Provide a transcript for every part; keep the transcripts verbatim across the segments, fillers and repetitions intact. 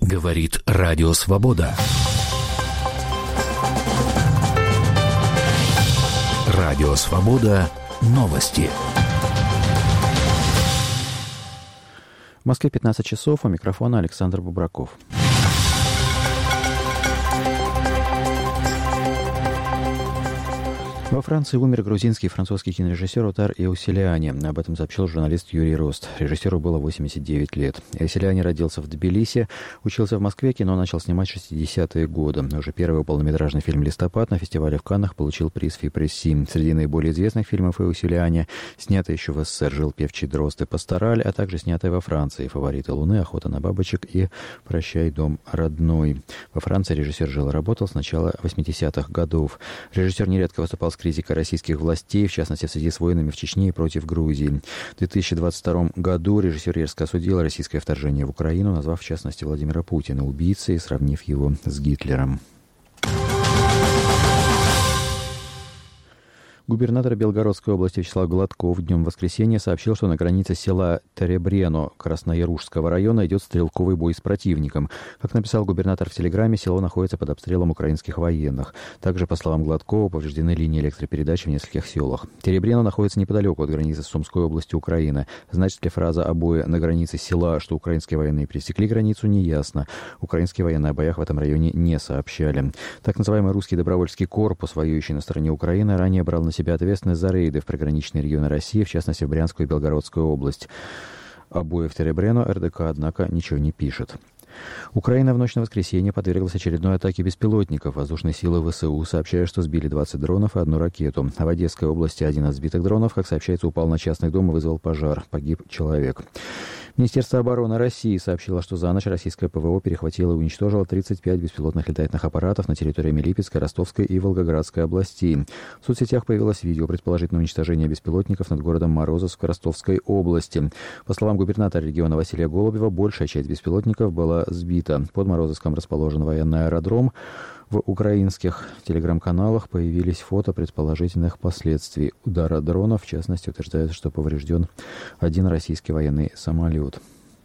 Говорит Радио Свобода. Радио Свобода. Новости. В Москве пятнадцать часов, у микрофона Александр Бубраков. Во Франции умер грузинский и французский кинорежиссер Отар Эусилиани. Об этом сообщил журналист Юрий Рост. Режиссеру было восемьдесят девять лет. Эусилиани родился в Тбилиси, учился в Москве, кино начал снимать в шестидесятые годы. Уже первый полнометражный фильм «Листопад» на фестивале в Каннах получил приз Фи-пресси. Среди наиболее известных фильмов Эусилиани снятый еще в СССР «Жил певчий дрозд» и «Пастораль», а также снятый во Франции «Фавориты Луны», «Охота на бабочек» и «Прощай, дом родной». Во Франции режиссер жил и работал с начала восьмидесятых годов. Режиссер нередко выступал с критика российских властей, в частности, в связи с войнами в Чечне и против Грузии. В две тысячи двадцать втором году режиссер резко осудил российское вторжение в Украину, назвав, в частности, Владимира Путина убийцей и сравнив его с Гитлером. Губернатор Белгородской области Вячеслав Гладков днем воскресенья сообщил, что на границе села Теребрено Краснояружского района идет стрелковый бой с противником. Как написал губернатор в телеграмме, село находится под обстрелом украинских военных. Также, по словам Гладкова, повреждены линии электропередач в нескольких селах. Теребрено находится неподалеку от границы с Сумской областью Украины. Значит ли фраза о бое на границе села, что украинские военные пересекли границу, неясно. Украинские военные о боях в этом районе не сообщали. Так называемый русский добровольский корпус, воюющий на стороне Украины, ранее брал на себя ответственность за рейды в приграничные регионы России, в частности, в Брянскую и Белгородскую область. О бое в Теребрено эр дэ ка, однако, ничего не пишет. Украина в ночь на воскресенье подверглась очередной атаке беспилотников. Воздушные силы вэ эс у сообщают, что сбили двадцать дронов и одну ракету. А в Одесской области один из сбитых дронов, как сообщается, упал на частный дом и вызвал пожар. Погиб человек. Министерство обороны России сообщило, что за ночь российское пэ вэ о перехватило и уничтожило тридцать пять беспилотных летательных аппаратов на территории Липецкой, Ростовской и Волгоградской областей. В соцсетях появилось видео предположительного уничтожения беспилотников над городом Морозовск в Ростовской области. По словам губернатора региона Василия Голубева, большая часть беспилотников была сбита. Под Морозовском расположен военный аэродром. В украинских телеграм-каналах появились фото предположительных последствий удара дронов. В частности, утверждается, что поврежден один российский военный самолет.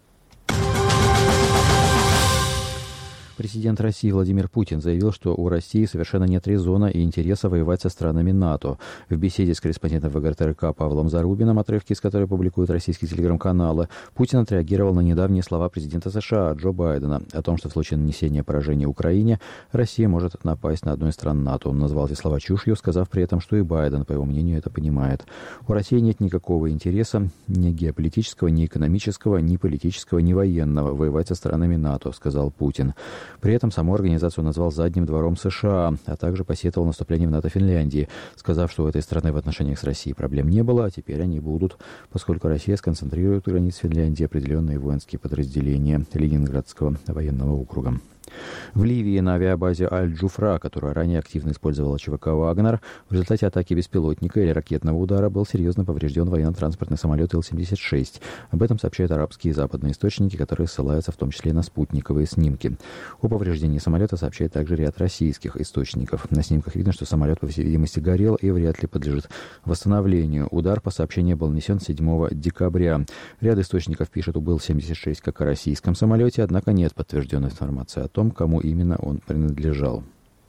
Президент России Владимир Путин заявил, что у России совершенно нет резона и интереса воевать со странами НАТО. В беседе с корреспондентом вэ гэ эр тэ эр ка Павлом Зарубиным, отрывки из которой публикуют российские телеграм-каналы, Путин отреагировал на недавние слова президента США Джо Байдена о том, что в случае нанесения поражения Украине Россия может напасть на одну из стран НАТО. Он назвал эти слова чушью, сказав при этом, что и Байден, по его мнению, это понимает. У России нет никакого интереса, ни геополитического, ни экономического, ни политического, ни военного воевать со странами НАТО, сказал Путин. При этом саму организацию назвал задним двором США, а также посетовал наступление в НАТО Финляндии, сказав, что у этой страны в отношениях с Россией проблем не было, а теперь они будут, поскольку Россия сконцентрирует у границ Финляндии определенные воинские подразделения Ленинградского военного округа. В Ливии на авиабазе Аль-Джуфра, которая ранее активно использовала ЧВК «Вагнер», в результате атаки беспилотника или ракетного удара был серьезно поврежден военно-транспортный самолет Ил семьдесят шесть. Об этом сообщают арабские и западные источники, которые ссылаются в том числе на спутниковые снимки. О повреждении самолета сообщает также ряд российских источников. На снимках видно, что самолет, по всей видимости, горел и вряд ли подлежит восстановлению. Удар, по сообщению, был нанесен седьмого декабря. Ряд источников пишет об Ил семьдесят шесть как о российском самолете, однако нет подтвержденной информации о том, кому именно он принадлежал.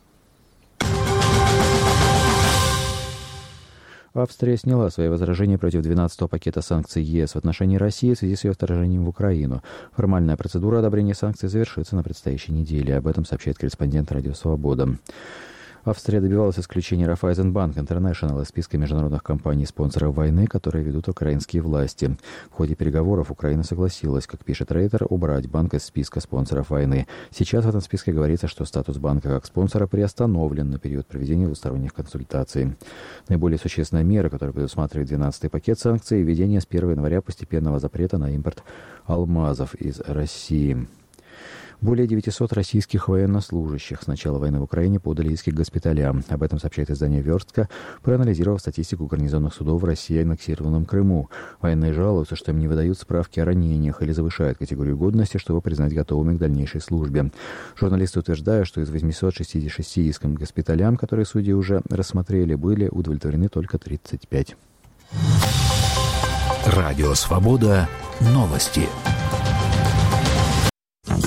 Австрия сняла свои возражения против двенадцатого пакета санкций е эс в отношении России в связи с ее вторжением в Украину. Формальная процедура одобрения санкций завершится на предстоящей неделе. Об этом сообщает корреспондент «Радио Свобода». Австрия добивалась исключения Raiffeisenbank International из списка международных компаний-спонсоров войны, которые ведут украинские власти. В ходе переговоров Украина согласилась, как пишет Рейтер, убрать банк из списка спонсоров войны. Сейчас в этом списке говорится, что статус банка как спонсора приостановлен на период проведения двусторонних консультаций. Наиболее существенная мера, которая предусматривает двенадцатый пакет санкций, введение с первого января постепенного запрета на импорт алмазов из России. Более девятисот российских военнослужащих с начала войны в Украине подали иски к госпиталям. Об этом сообщает издание «Верстка», проанализировав статистику гарнизонных судов в России и аннексированном Крыму. Военные жалуются, что им не выдают справки о ранениях или завышают категорию годности, чтобы признать готовыми к дальнейшей службе. Журналисты утверждают, что из восьмисот шестидесяти шести исков к госпиталям, которые судьи уже рассмотрели, были удовлетворены только тридцать пять. Радио «Свобода». Новости.